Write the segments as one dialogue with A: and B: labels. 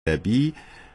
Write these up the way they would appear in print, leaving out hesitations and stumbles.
A: ادبی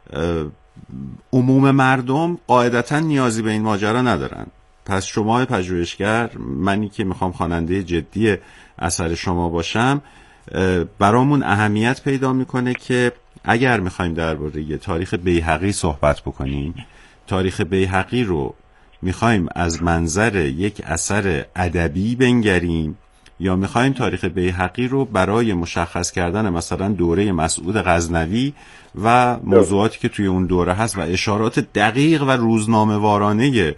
A: عموم مردم قاعدتا نیازی به این ماجرا ندارن. پس شما پژوهشگر، منی که میخوام خواننده جدی اثر شما باشم، برامون اهمیت پیدا میکنه که اگر میخوایم درباره تاریخ بیهقی صحبت بکنیم، تاریخ بیهقی رو میخوایم از منظر یک اثر ادبی بنگریم یا میخوایم تاریخ بیهقی رو برای مشخص کردن مثلا دوره مسعود غزنوی و موضوعاتی که توی اون دوره هست و اشارات دقیق و روزنامه‌وارانه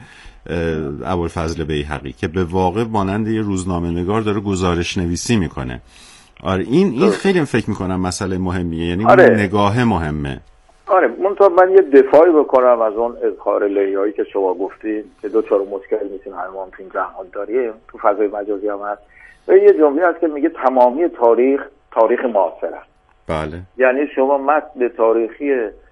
A: ابوالفضل بیهقی که به واقع مانند یه روزنامه‌نگار داره گزارش نویسی میکنه. آره این خیلی فکر میکنم مسئله مهمیه، یعنی نگاه مهمه.
B: آره من یه دفاعی بکنم از اون اظهار لیایی که شما گفتید که دو چهار مشکل میتونه هرمان تو این جهان داریم، تو فضای مجازی هم هست. و یه جمله هست که میگه تمامی تاریخ معاصر است.
A: بله.
B: یعنی شما متن تاریخی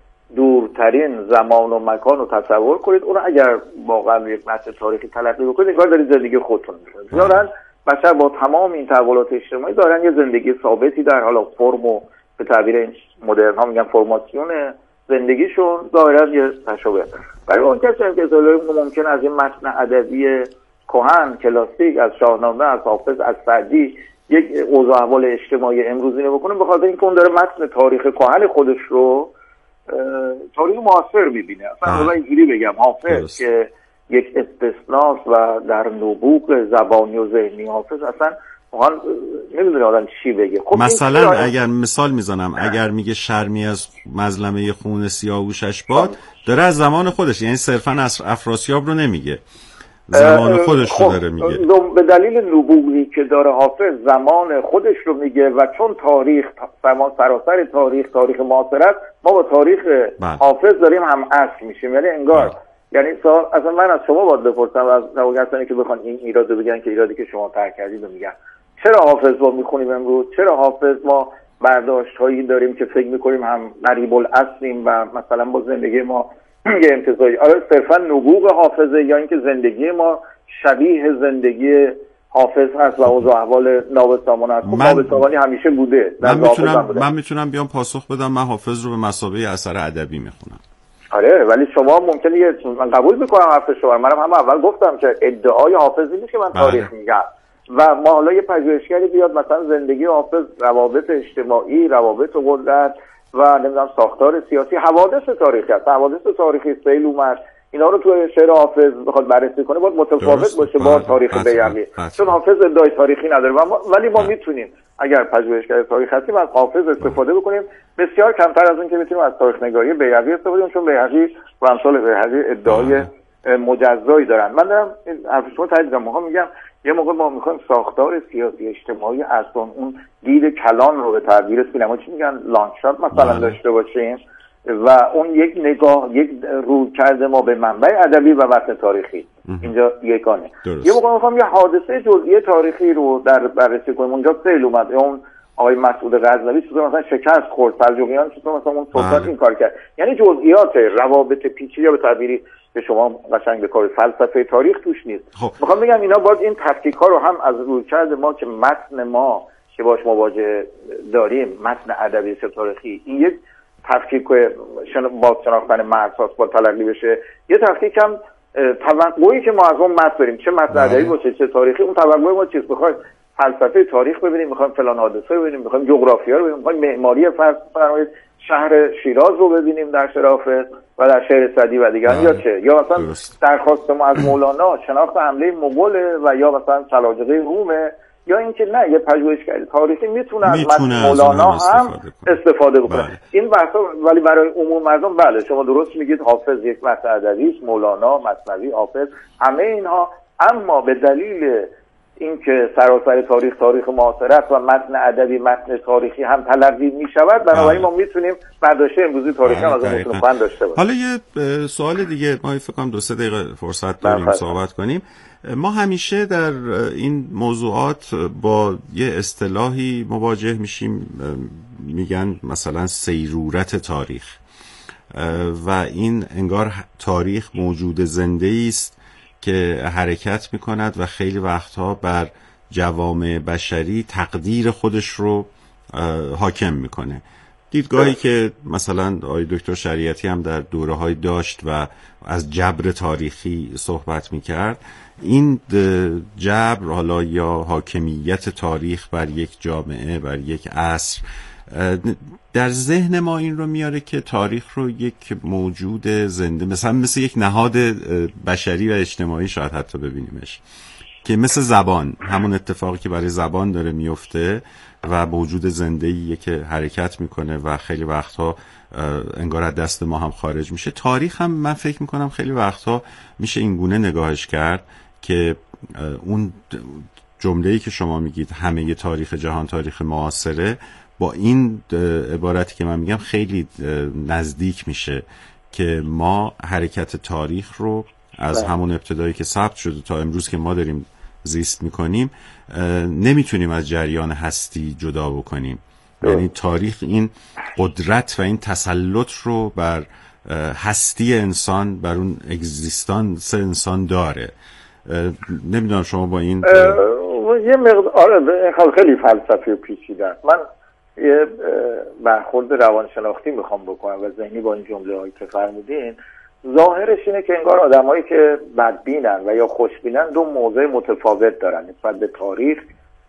B: دورترین زمان و مکان رو تصور کنید، اون اگر واقعا یک متن تاریخی تلقی بکنید انگار دارید زندگی خودتون می‌کنید. دارن بشر با تمام این تحولات اجتماعی دارن یه زندگی ثابتی در حالا فرم و به تعبیر این مدرن ها میگن فرماسیون زندگیشون ظاهرا یه تشابه. برای اون کسی که ممکن از این متن ادبی کهن کلاسیک از شاهنامه، از حافظ، از سعدی یک اوضاع احوال اجتماعی امروزی رو بکنه، بخاطر اینکه اون داره متن تاریخ کهن خودش رو تاریخ معاصر میبینه. اصلا اینجوری بگم حافظ که یک استثناست و در نبوغ زبانی و ذهنی حافظ اصلا واقعا نمیدونه آدم چی بگه. خب
A: مثلا اگر مثال میزنم، اگر میگه شرمی از مظلمه خون سیاوشش باد، داره از زمان خودش، یعنی صرفا افراسیاب رو نمیگه، زمان خودش رو داره میگه.
B: به دلیل نبوغی که داره حافظ زمان خودش رو میگه و چون تاریخ سراسر تاریخ معاصر است، ما با تاریخ حافظ داریم هم اصل میشیم. یعنی انگار یعنی اصلا من از شما باید بپرسم، از نوگرسانی که بخوان این ایراد رو بگن که ایرادی که شما ترک کردید رو میگن، چرا حافظ ما میخونیم امروز؟ چرا حافظ ما برداشت هایی داریم که فکر میکنیم هم قریب الاصلیم و مثلا با زندگی ما یه امتزاجی؟ آره صرفا نبوغ حافظه یا اینکه زندگی ما شبیه زندگی حافظ هست و اوضاع احوال نابسامان هست؟ نابسامانی همیشه بوده.
A: من میتونم بیام پاسخ بدم من حافظ رو به مثابه اثر ادبی میخونم.
B: آره ولی شما ممکنه من قبول میکنم حرف شما، منم هم اول گفتم که ادعای حافظ نیست که من تاریخ میگم و ما حالا یه پژوهشگری بیاد مثلا زندگی حافظ، روابط اجتماعی، روابط قدرت و نمیدونم ساختار سیاسی، حوادث تاریخی هست، حوادث تاریخی سیل اومد، اینا رو توی شعر حافظ بخواد بررسی کنه باید متفاوت باشه با تاریخ بیهقی، چون حافظ ادعای تاریخی نداره ولی ما میتونیم اگر پژوهشگر تاریخ هستیم از حافظ استفاده بکنیم، بسیار کمتر از اون که میتونیم از تاریخ نگاری بیهقی استفاده کنیم، چون بیهقی و امثال بیهقی ادعای مجزایی دارن. من دارم حرف شما تایید میگم یه موقع ما میخوایم ساختار سیاسی اجتماعی اصلا اون دید کلان رو به تعبیر سینما چی میگن لانچات مثلا داشته باشیم و اون یک نگاه یک رویکرد ما به منبع ادبی و متن تاریخی اینجا یگانه. یه موقع میخوام یه حادثه جزئی تاریخی رو در بررسی کنیم. اونجا سیل اومد، اون آقای مسعود غزنوی چطور مثلا شکست خورد، سلجوقیان چطور مثلا اون سلطان این کار کرد، یعنی جزئیات روابط پیچیده به تعبیری که شما قشنگ به کار فلسفه تاریخ توش نیست. میخوام بگم اینا باید این تفکیک ها رو هم از رویکرد ما که متن ما که باش مواجه داریم، متن ادبی تاریخی، این یک تفکیک با شناختن مرزها با تلقی بشه، یه تفکیک هم توقعی که ما از اون متن داریم، چه متن ادبی باشه چه تاریخی، اون توقع ما چیست؟ بخواید فلسفه تاریخ ببینیم، میخوایم فلان حادثه ببینیم، میخوایم جغرافیا رو ببینیم، میخوایم معماری فرض شهر شیراز رو ببینیم در شرافت و در شهر سعدی و دیگر، یا چه؟ یا مثلا درخواست ما از مولانا شناخت حمله مغول و یا مثلا سلاجقه رومه، یا اینکه نه یه پژوهشگر تاریخی میتونه از مولانا هم استفاده بکنه. این بحثا ولی برای عموم مردم بله شما درست میگید، حافظ یک متن ادبی است، مولانا، مثنوی، حافظ، همه اینها، اما به دلیل اینکه سراسر تاریخ معاصرت و متن ادبی متن تاریخی هم تلقی میشود، بنابراین ما میتونیم برداشت امروزی تاریخی هم از اون میتونیم فن داشته باشیم.
A: حالا یه سوال دیگه، ما فکر کنم 2-3 دقیقه فرصت داریم صحبت کنیم. ما همیشه در این موضوعات با یه اصطلاحی مواجه میشیم، میگن مثلا سیرورت تاریخ، و این انگار تاریخ موجود زنده‌ای است که حرکت میکند و خیلی وقتها بر جوامع بشری تقدیر خودش رو حاکم میکنه. دیدگاهی که مثلا آقای دکتر شریعتی هم در دوره‌های داشت و از جبر تاریخی صحبت می‌کرد، این جبر حالا یا حاکمیت تاریخ بر یک جامعه، بر یک عصر، در ذهن ما این رو میاره که تاریخ رو یک موجود زنده، مثل یک نهاد بشری و اجتماعی شاید حتی ببینیمش، که مثل زبان، همون اتفاقی که برای زبان داره میفته و موجود زنده‌ایه که حرکت میکنه و خیلی وقتها انگار از دست ما هم خارج میشه. تاریخ هم من فکر میکنم خیلی وقتها میشه این گونه نگاهش کرد که اون جمله‌ای که شما میگید همه تاریخ جهان تاریخ معاصره، با این عبارتی که من میگم خیلی نزدیک میشه که ما حرکت تاریخ رو از همون ابتدایی که ثبت شده تا امروز که ما داریم زیست میکنیم نمیتونیم از جریان هستی جدا بکنیم. یعنی تاریخ این قدرت و این تسلط رو بر هستی انسان، بر اون اگزیستانس انسان داره. نمیدونم شما با این
B: یه مقدار خیلی فلسفی و پیچیده است. من یه برخورد روانشناختی میخوام بکنم و ذهنی با این جمله هایی که فرمودین. ظاهرش اینه که انگار آدمایی که بدبینن و یا خوشبینن دو موضع متفاوت دارن نسبت به تاریخ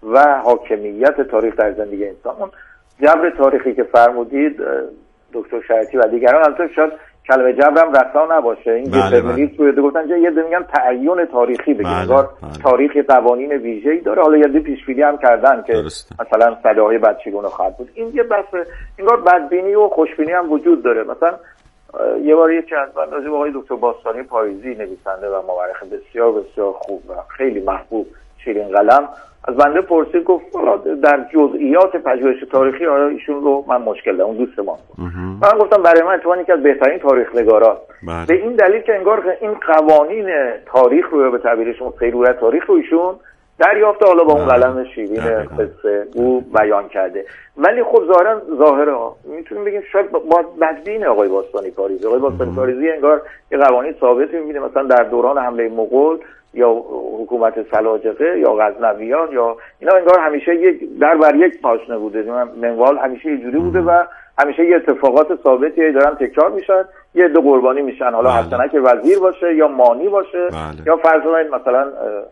B: و حاکمیت تاریخ در زندگی انسان. اون جبر تاریخی که فرمودید دکتر شریعتی و دیگران، البته شاید کلمه جبرم رسا نباشه، این دیترمینیسم رو گفتن یه ده میگن تعین تاریخی بگیم، انگار تاریخ قوانین ویژه‌ای داره. حالا یه پیش‌بینی هم کردن که مثلا صداهای بعد چگونه خواهد بود. این یه بحث، انگار بدبینی و خوشبینی هم وجود داره. مثلا یه بار یکی از من راجع به آقای دکتر باستانی پاریزی، نویسنده و مورخ بسیار بسیار خوب و خیلی محبوب شیرین قلم، از بنده پرسید، گفت در جزئیات پژوهش تاریخی ایشون رو من مشکل دارم، اون دوست ما. من گفتم برای من اتفاقا یکی از بهترین تاریخ نگاراست، به این دلیل که انگار این قوانین تاریخ رو به تعبیرشون سیرورت تاریخ رو ایشون دریافته، حالا با اون قلم شیرین قصه او بیان کرده. ولی خب ظاهرا میتونیم بگیم شاید با بدبین آقای باستانی پاریزی. آقای باستانی پاریزی انگار یه قوانین ثابتی میبینه، مثلا در دوران حمله مغول یا حکومت سلاجقه یا غزنویان یا اینا، انگار همیشه یک در بر یک پاشنه بوده، منوال همیشه یه جوری بوده و همیشه یه اتفاقات ثابتی دارن تکرار میشن، یه عده قربانی میشن، حالا حسنا که وزیر باشه یا مانی باشه یا فرض کنید مثلا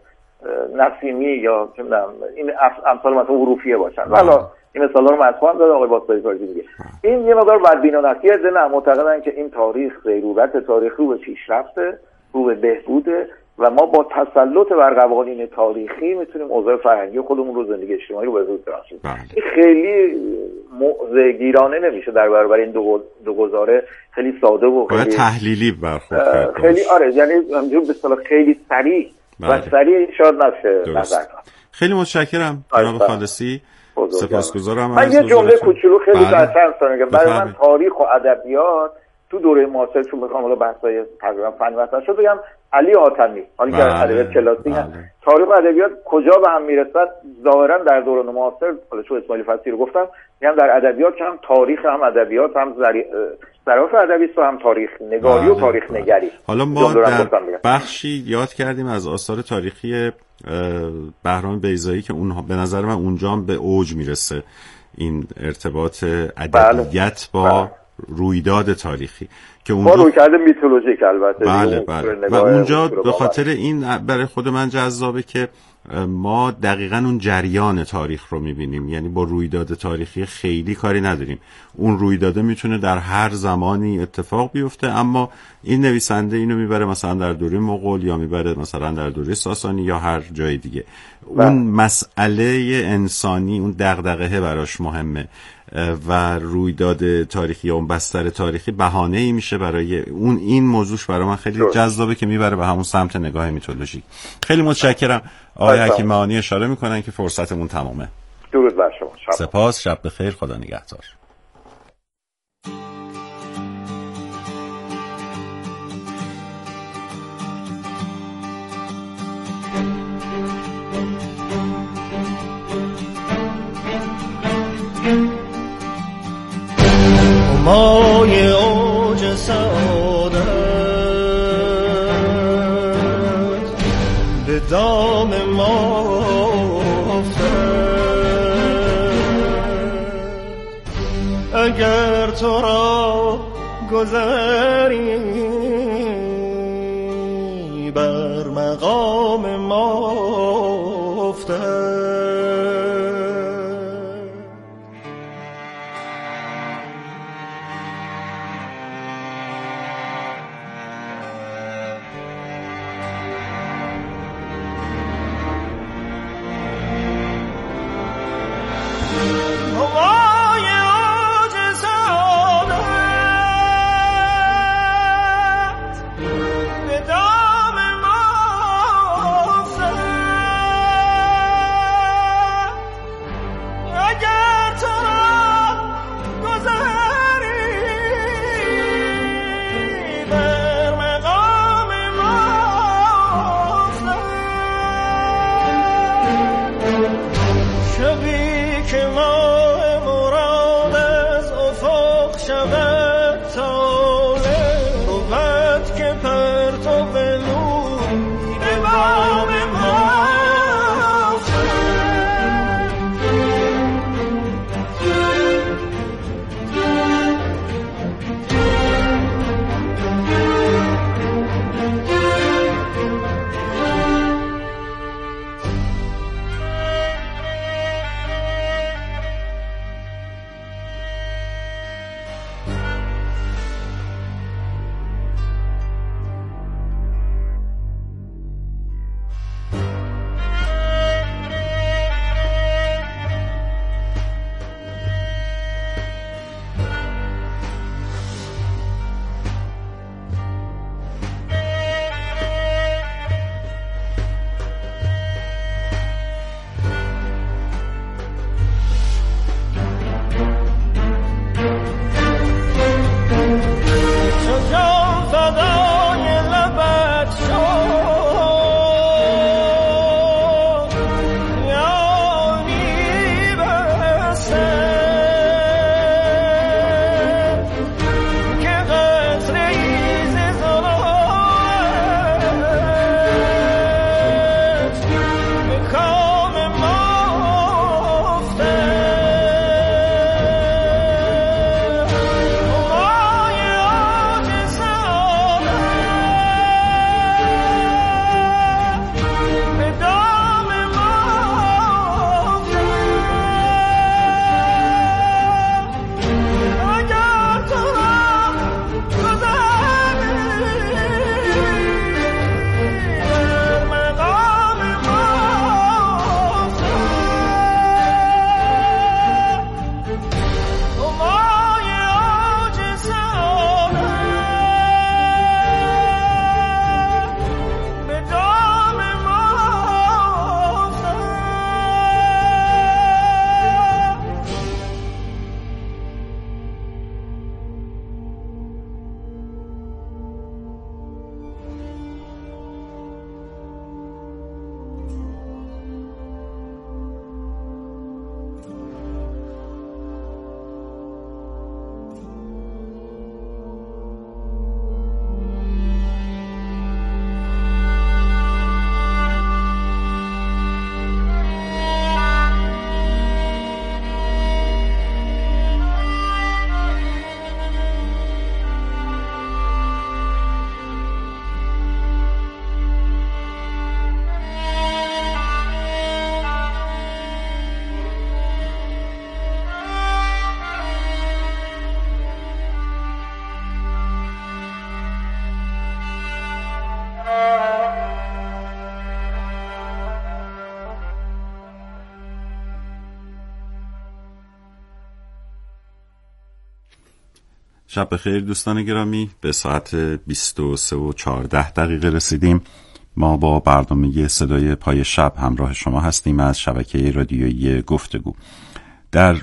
B: نسیمی یا چه می‌دونم این امثال مثلا حروفیه باشن. حالا این مثالا رو مطرح هم داره آقای باستانی پاریزی میگه. این یه مقدار بدبینانه است. یه عده معتقدن که این تاریخ ضرورت تاریخ رو به پیشرفته، رو به بهبوده و ما با تسلط بر قوانین تاریخی میتونیم اوضاع فرهنگی خودمون رو، زندگی اجتماعی رو به زود برسونیم. این خیلی موضع‌گیرانه نمیشه در برابر این دو گزاره، خیلی ساده و خیلی
A: تحلیلی برخورد
B: خیلی یعنی همینجور به اصطلاح خیلی صریح و سریع شاید نشه نظر.
A: خیلی متشکرم جناب خالصی، سپاسگزارم.
B: من یه جمله کوچولو خیلی درسن میگم. برای من تاریخ و ادبیات تو دوره معاصر، چون میخوام حالا بحث‌های تقریبا فنی مطرح شد، بگم علی حاتمی، حالا که ادبیات کلاسیک تاریخ و ادبیات کجا به هم میرسد ظاهرا در دوران معاصر، حالا چون اسماعیل فصیح رو گفتم، میگم در ادبیات که هم تاریخ هم ادبیات هم ظرف ادبی است و هم تاریخ نگاری و تاریخ نگری.
A: حالا ما در بخشی یاد کردیم از آثار تاریخی بهرام بیضایی که اون به نظر من اونجا هم به اوج میرسه این ارتباط ادبیات با رویداد تاریخی که اونجا
B: رویکرد میتولوژیک البته.
A: بله. و اونجا به خاطر این برای خود من جذابه که ما دقیقاً اون جریان تاریخ رو میبینیم، یعنی با رویداد تاریخی خیلی کاری نداریم. اون رویداده میتونه در هر زمانی اتفاق بیفته، اما این نویسنده اینو میبره مثلا در دوره مغول یا میبره مثلا در دوره ساسانی یا هر جای دیگه. اون مسئله انسانی، اون دغدغه براش مهمه و رویداد تاریخی یا اون بستر تاریخی بهانه‌ای میشه برای اون. این موضوعش برای من خیلی جذابه که میبره به همون سمت نگاه میتولوژیک. خیلی متشکرم. آقای حکیم معانی اشاره میکنن که فرصتمون تمامه.
B: درود بر شما.
A: سپاس، شب بخیر، خدا نگهدار.
C: مای اوج سعادت به دام ما افتد، اگر تو را گذری بر مقام ما افتد.
A: شب بخیر دوستان گرامی، به ساعت 23:14 رسیدیم. ما با برنامه صدای پای شب همراه شما هستیم از شبکه رادیویی گفتگو. در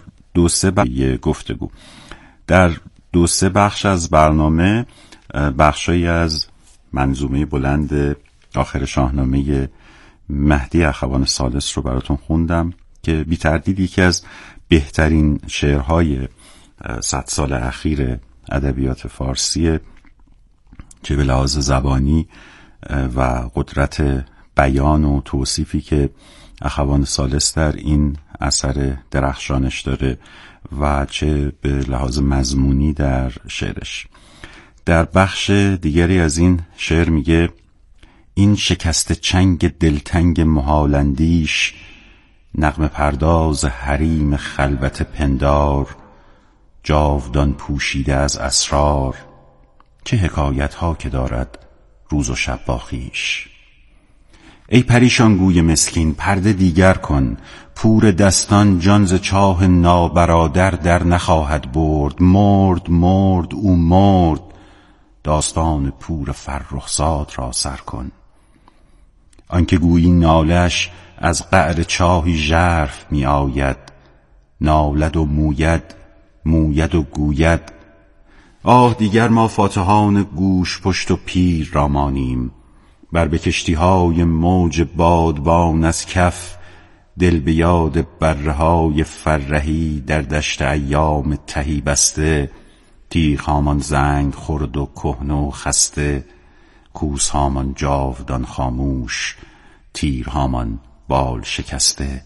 A: دو سه بخش از برنامه بخشایی از منظومه بلند آخر شاهنامه مهدی اخوان ثالث رو براتون خوندم که بی تردید یکی از بهترین شعرهای 100 سال اخیر ادبیات فارسی، چه به لحاظ زبانی و قدرت بیان و توصیفی که اخوان ثالث در این اثر درخشانش داره و چه به لحاظ مضمونی در شعرش. در بخش دیگری از این شعر میگه این شکست چنگ دلتنگ محالندیش، نغمه پرداز حریم خلوت پندار، جاودان پوشیده از اسرار، چه حکایت ها که دارد روز و شب با خویش. ای پریشان گوی مسکین پرده دیگر کن، پور دستان جان ز چاه نابرادر در نخواهد برد. مرد او مرد، داستان پور فرخزاد را سر کن. آنکه گویی نالش از قعر چاهی ژرف می آید، نالد و موید و گوید. آه دیگر ما فاتحان گوش پشت و پیر را مانیم، بر به کشتی‌های موج بادبان از کف، دل به یاد بره‌های فرهی در دشت ایام تهی بسته. تیغ‌هامان زنگ خورد و کهنه و خسته، کوس‌هامان جاودان خاموش، تیرهامان بال شکسته.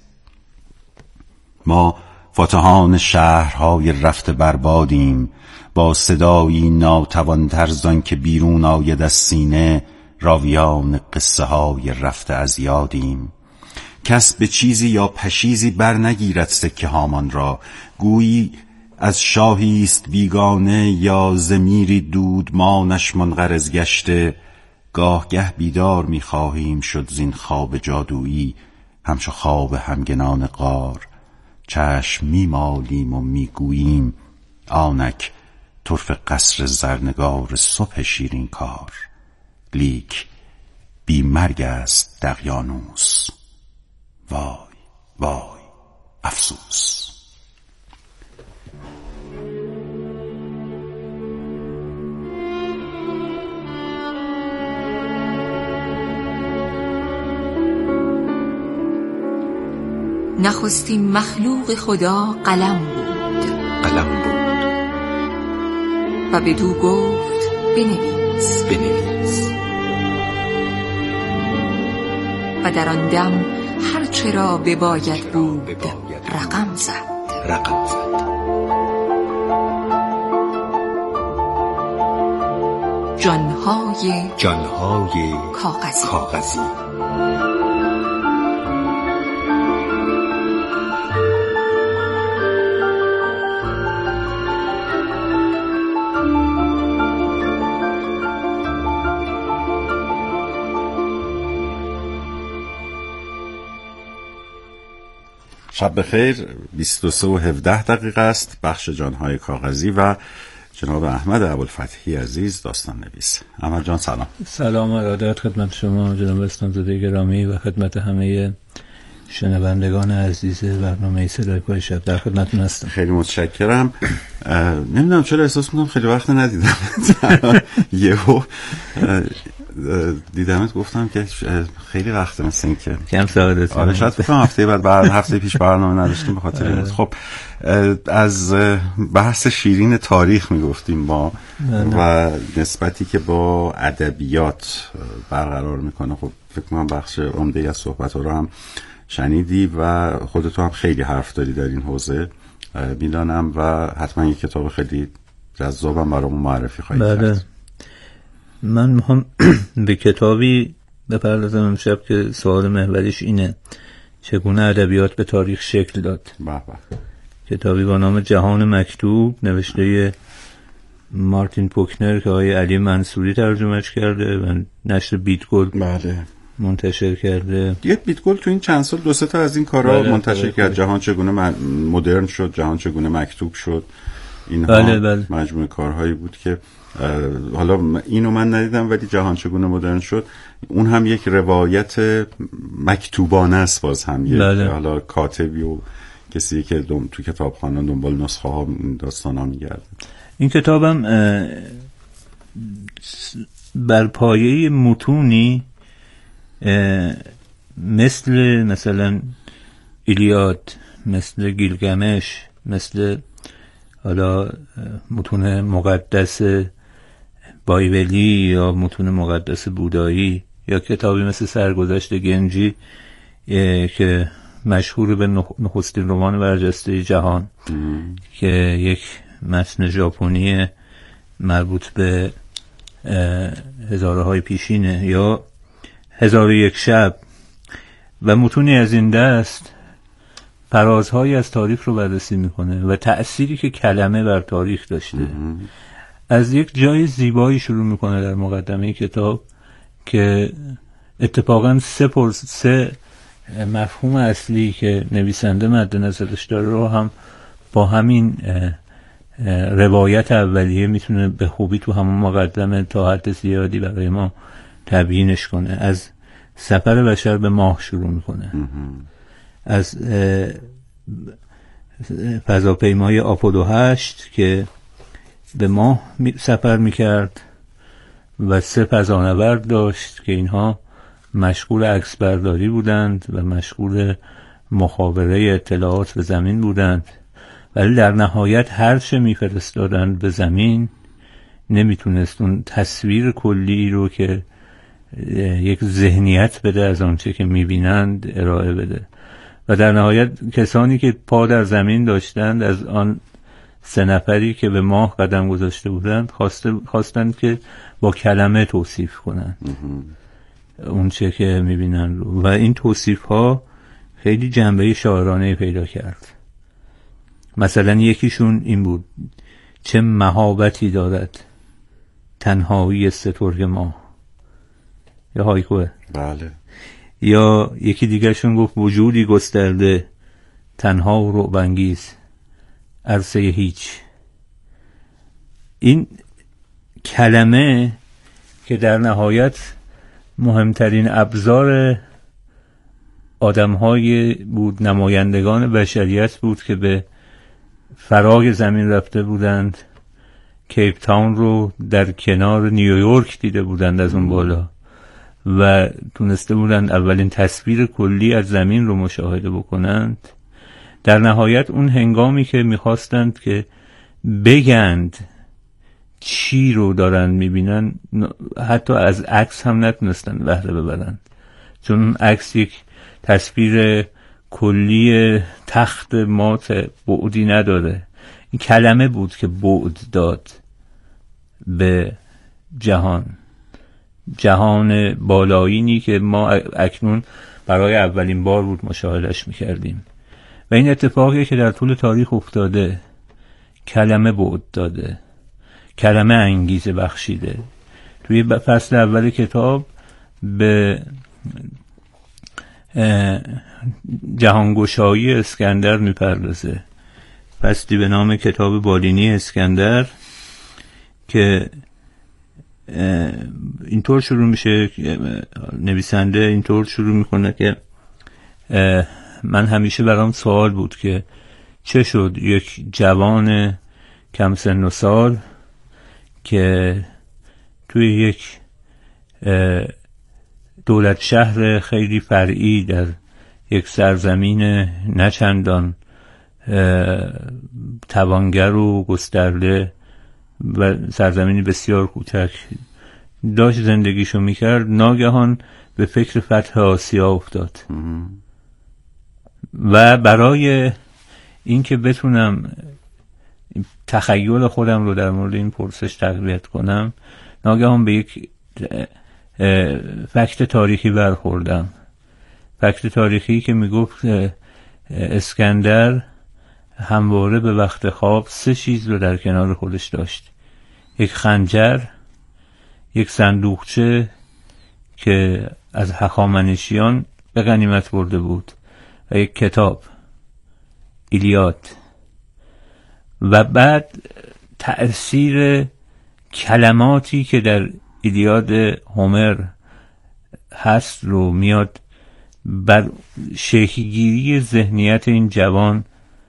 A: ما فاتحان شهرهای رفته بربادیم، با صدایی ناتوان‌تر زان که بیرون آید از سینه، راویان قصه های رفته از یادیم. کس به چیزی یا پشیزی بر نگیرد سکه هامان را، گویی از شاهی است بیگانه یا زمیری دودمانش منقرض گشته. گاهگه بیدار می‌خواهیم شد زین خواب جادویی، همچو خواب همگنان غار. چشم می‌مالیم و می‌گوییم آنک طرف قصر زرنگار صبح شیرین کار. لیک بی مرگ است دقیانوس، وای وای افسوس.
D: نخستین مخلوق خدا قلم بود و بدو گفت بنویس و در آن دم هر چرا بباید بود رقم زد. جانهای کاغذی.
A: شب بخیر. 22:17 است. بخش جانهای کاغذی و جناب احمد ابوالفتحی عزیز داستان نویس. احمد جان سلام.
E: سلام و ارادت خدمت شما جناب اسلامزاده گرامی و خدمت همه شنوندگان عزیز برنامه صدای پای شب. در خدمتتون هستم.
A: خیلی متشکرم. نمیدونم چرا احساس میکنم خیلی وقت ندیدم. یهو دیدمت گفتم که خیلی وقت مثل این که
E: کم سعادت.
A: آره شاید فکرم هفته پیش برنامه نداشتیم به خاطر این. خب از بحث شیرین تاریخ میگفتیم با و نسبتی که با ادبیات برقرار میکنه. خب فکر کنم بخش عمده از صحبت‌ها رو هم شنیدی و خودت هم خیلی حرف داری در این حوزه میدانم و حتما یک کتاب خیلی جذابم برامون معرفی خواهی کرد.
E: من میخوام به کتابی بپردازم امشب که سوال محوریش اینه: چگونه ادبیات به تاریخ شکل داد. کتابی با نام جهان مکتوب نوشته مارتین پوکنر که آقای علی منصوری ترجمهش کرده و نشر بیتگل منتشر کرده.
A: دیگه بیتگل تو این چند سال 2-3 تا از این کارا منتشر کرد. جهان چگونه مدرن شد، جهان چگونه مکتوب شد. اینها مجموعه کارهایی بود که حالا اینو من ندیدم ولی جهان چگونه مدرن شد اون هم یک روایت مکتوبانه است. باز هم یک حالا کاتبی و کسی که تو کتابخانه دنبال نسخه ها داستانا میگرده. این
E: کتابم بر پایه متونی مثلا ایلیاد، مثل گیلگمش، مثل حالا متون مقدس بایبلی یا متون مقدس بودایی یا کتابی مثل سرگذشت گنجی که مشهور به نخستین رمان برجسته جهان که یک متن ژاپنی مربوط به هزارهای پیشینه، یا 1001 شب و متونی از این دست فرازهایی از تاریخ رو بررسی میکنه و تأثیری که کلمه بر تاریخ داشته. از یک جای زیبایی شروع میکنه در مقدمه کتاب که اتفاقا سه مفهوم اصلی که نویسنده مد نظرش داره رو هم با همین روایت اولیه میتونه به خوبی تو همون مقدمه تا حد زیادی برای ما تبیینش کنه. از سفر بشر به ماه شروع میکنه، از فضاپیمای آپولو 8 که به ماه سفر میکرد و 3 فضانورد داشت که اینها مشغول عکس برداری بودند و مشغول مخابره اطلاعات به زمین بودند، ولی در نهایت هر چه میفرستادند به زمین نمیتونست اون تصویر کلی رو که یک ذهنیت بده از آنچه که میبینند ارائه بده و در نهایت کسانی که پا در زمین داشتند از آن 3 نفری که به ماه قدم گذاشته بودند خواستند که با کلمه توصیف کنند اون چه که میبینن رو، و این توصیف ها خیلی جنبه شاعرانه پیدا کرد. مثلا یکیشون این بود: چه مهابتی دارد تنهایی سترگ ماه، یا هایکوه.
A: بله.
E: یا یکی دیگرشون گفت: وجودی گسترده تنها و رعب‌انگیز عرصه هیچ. این کلمه که در نهایت مهمترین ابزار آدم‌های بود، نمایندگان بشریت بود که به فراگ زمین رفته بودند، کیپ تاون رو در کنار نیویورک دیده بودند از اون بالا و تونسته بودند اولین تصویر کلی از زمین رو مشاهده بکنند. در نهایت اون هنگامی که میخواستند که بگند چی رو دارن میبینن، حتی از عکس هم نتونستن بهره ببرن، چون عکس یک تصویر کلی تخت مات بعدی نداره. این کلمه بود که بعد داد به جهان بالایینی که ما اکنون برای اولین بار بود مشاهدهش میکردیم. و این اتفاقی که در طول تاریخ افتاده، کلمه بعد داده، کلمه انگیزه بخشیده. توی فصل اول کتاب به جهانگشایی اسکندر میپردازه، فصلی به نام کتاب بالینی اسکندر که اینطور شروع میشه، نویسنده اینطور شروع میکنه که من همیشه برام سوال بود که چه شد یک جوان کم سن و سال که توی یک دولت شهر خیلی فرعی در یک سرزمین نچندان توانگر و گسترده و سرزمینی بسیار کوچک داشت زندگیشو میکرد، ناگهان به فکر فتح آسیا افتاد و برای اینکه بتونم تخیل خودم رو در مورد این پرسش تقویت کنم، ناگهان به یک فکت تاریخی برخوردم. فکت تاریخی که میگفت اسکندر همواره به وقت خواب 3 چیز رو در کنار خودش داشت: یک خنجر، یک صندوقچه که از هخامنشیان به غنیمت برده بود و یک کتاب، ایلیاد. و بعد تأثیر کلماتی که در ایلیاد هومر هست رو میاد بر شکل‌گیری ذهنیت این جوان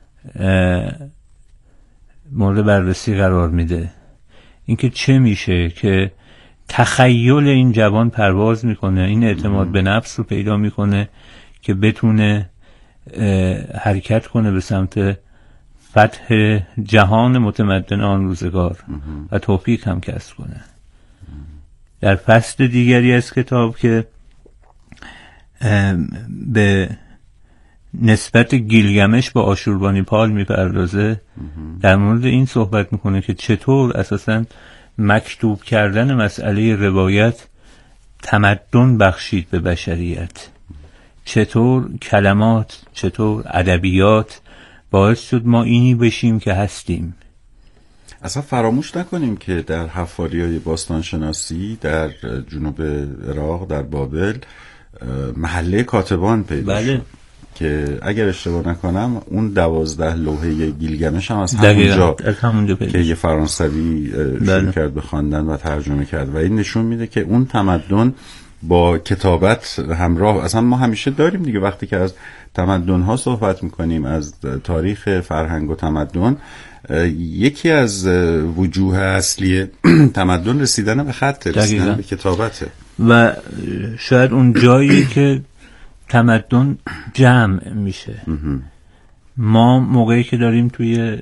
E: مورد بررسی قرار میده. اینکه چه میشه که تخیل این جوان پرواز میکنه، این اعتماد به نفس رو پیدا میکنه که بتونه حرکت کنه به سمت فتح جهان متمدن آن روزگار و توفیق هم کسب کنه. در فصل دیگری از کتاب که به نسبت گیلگمش با آشوربانیپال میپردازه، در مورد این صحبت میکنه که چطور اساساً مکتوب کردن مسئله روایت تمدن بخشید به بشریت، چطور کلمات، چطور ادبیات باعث شد ما اینی بشیم که هستیم.
A: اصلا فراموش نکنیم که در حفاریای باستانشناسی در جنوب عراق در بابل محله کاتبان پیدا شد که اگر اشتباه نکنم اون 12 لوحه گیلگمش هم از همونجا که یه فرانسوی شروع کرد به خواندن و ترجمه کرد و این نشون میده که اون تمدن با کتابت همراه. اصلا ما همیشه داریم دیگه، وقتی که از تمدن‌ها صحبت میکنیم، از تاریخ فرهنگ و تمدن، یکی از وجوه اصلی تمدن رسیدن به خط، رسیدن به کتابته
E: و شاید اون جایی که تمدن جمع میشه. ما موقعی که داریم توی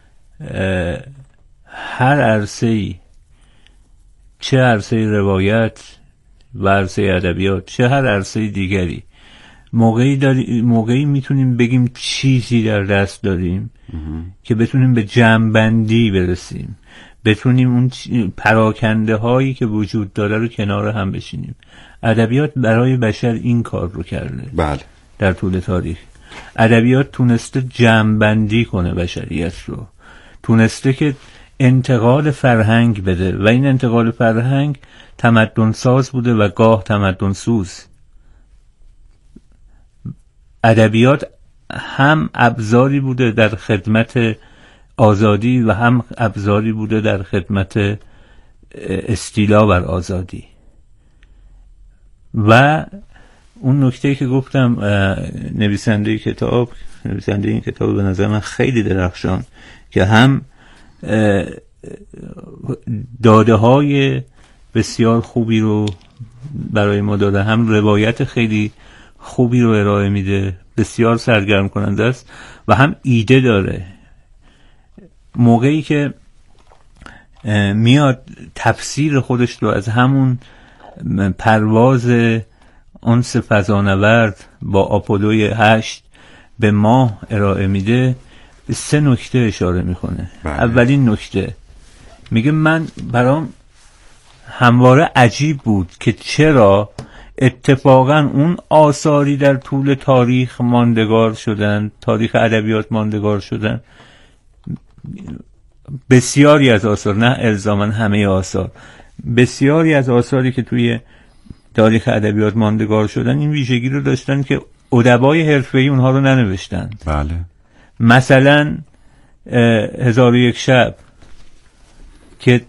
E: هر عرصه‌ای، چه عرصه روایت و عرصه ادبیات، چه هر عرصه دیگری، موقعی میتونیم بگیم چیزی در دست داریم که بتونیم به جمع‌بندی برسیم، بتونیم اون پراکنده هایی که وجود داره رو کنار هم بشینیم. ادبیات برای بشر این کار رو کرده.
A: بله.
E: در طول تاریخ ادبیات تونسته جمع‌بندی کنه بشریت رو، تونسته که انتقال فرهنگ بده و این انتقال فرهنگ تمدن ساز بوده و گاه تمدن سوز. ادبیات هم ابزاری بوده در خدمت آزادی و هم ابزاری بوده در خدمت استیلا بر آزادی. و اون نکته‌ای که گفتم، نویسنده این کتاب به نظر من خیلی درخشان که هم داده های بسیار خوبی رو برای ما داده، هم روایت خیلی خوبی رو ارائه میده، بسیار سرگرم کننده است و هم ایده داره. موقعی که میاد تفسیر خودش رو از همون پرواز انس فضانورد با آپولوی 8 به ماه ارائه میده، به 3 نکته اشاره میکنه. اولین نکته میگه من برام همواره عجیب بود که چرا اتفاقا اون آثاری در طول تاریخ ماندگار شدن، تاریخ ادبیات ماندگار شدن، بسیاری از آثار، نه الزاما همه آثار، بسیاری از آثاری که توی تاریخ ادبیات ماندگار شدن این ویژگی رو داشتن که ادبای حرفه‌ای اونها رو ننوشتند.
A: بله.
E: مثلا 1001 شب که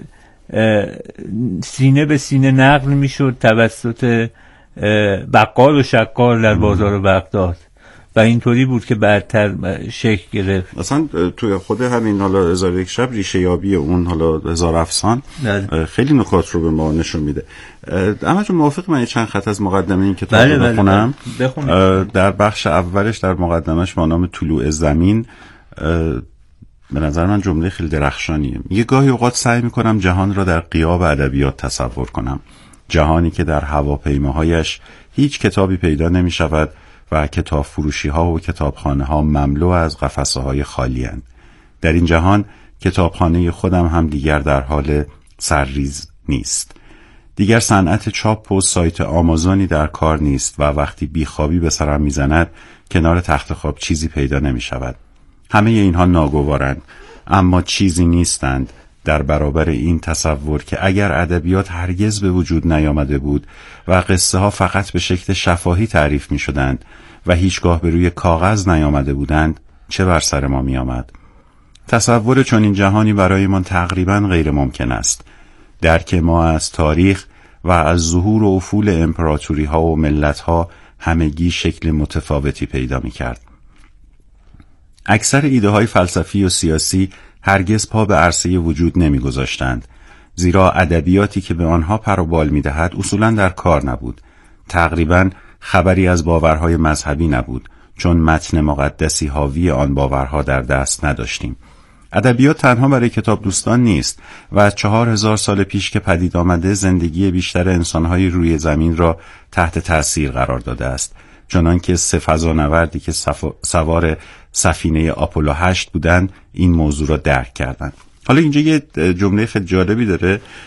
E: سینه به سینه نقل میشد توسط بقال و شکال در بازار بغداد و اینطوری بود که بعدتر شکل گرفت.
A: اصلا توی خود همین حالا 1001 شب ریشه یابی اون حالا هزار افسان خیلی نکات رو به ما نشون میده. اما چون موافق من چند خط از مقدمه این کتاب رو بخونم. در بخش اولش در مقدمش با نام طلوع زمین به نظر من جمله خیلی درخشانیه. یه گاهی اوقات سعی میکنم جهان را در غیاب ادبیات تصور کنم، جهانی که در هواپیماهایش هیچ کتابی پیدا نمیشود و کتاب فروشی ها و کتابخانه ها مملو از قفسه های خالی اند. در این جهان کتابخانه خودم هم دیگر در حال سرریز نیست. دیگر صنعت چاپ و سایت آمازونی در کار نیست و وقتی بیخوابی به سرم میزند کنار تخت خواب چیزی پیدا نمی شود. همه اینها ناگوارند اما چیزی نیستند در برابر این تصور که اگر ادبیات هرگز به وجود نیامده بود و قصه ها فقط به شکل شفاهی تعریف می شدند و هیچگاه به روی کاغذ نیامده بودند، چه بر سر ما می آمد؟ تصور چنین جهانی برای ما تقریبا غیر ممکن است. درک ما از تاریخ و از ظهور و افول امپراتوری ها و ملت ها همگی شکل متفاوتی پیدا می کرد. اکثر ایده های فلسفی و سیاسی هرگز پا به عرصه وجود نمی گذاشتند، زیرا ادبیاتی که به آنها پر و بال می دهد اصولا در کار نبود. تقریبا خبری از باورهای مذهبی نبود، چون متن مقدسی حاوی آن باورها در دست نداشتیم. ادبیات تنها برای کتاب دوستان نیست و از 4000 سال پیش که پدید آمده زندگی بیشتر انسانهای روی زمین را تحت تأثیر قرار داده است. چنان که 3 فضانوردی که سوار سفینه آپولو 8 بودن این موضوع را درک کردن. حالا اینجا یه جمله خیلی جالبی داره